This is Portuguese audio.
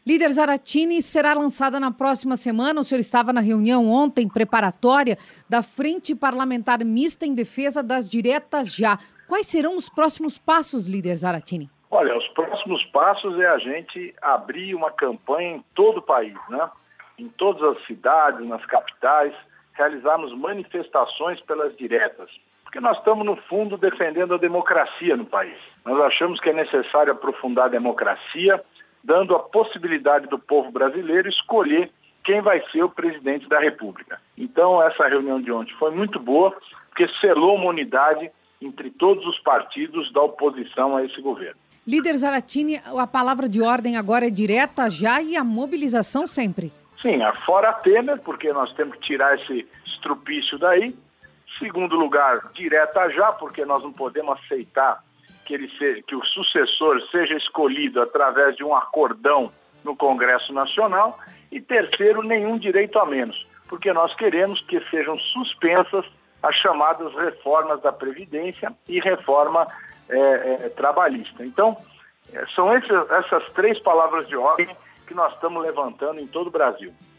Líder Zaratini, será lançada na próxima semana. O senhor estava na reunião ontem preparatória da Frente Parlamentar Mista em Defesa das Diretas Já. Quais serão os próximos passos, líder Zaratini? Olha, os próximos passos é a gente abrir uma campanha em todo o país, né? Em todas as cidades, nas capitais, realizarmos manifestações pelas diretas. Porque nós estamos, no fundo, defendendo a democracia no país. Nós achamos que é necessário aprofundar a democracia, dando a possibilidade do povo brasileiro escolher quem vai ser o presidente da República. Então, essa reunião de ontem foi muito boa, porque selou uma unidade entre todos os partidos da oposição a esse governo. Líder Zaratini, a palavra de ordem agora é direta já e a mobilização sempre. Sim, fora Temer, porque nós temos que tirar esse estrupício daí. Segundo lugar, direta já, porque nós não podemos aceitar que o sucessor seja escolhido através de um acordão no Congresso Nacional. E terceiro, nenhum direito a menos, porque nós queremos que sejam suspensas as chamadas reformas da Previdência e reforma trabalhista. Então, são essas três palavras de ordem que nós estamos levantando em todo o Brasil.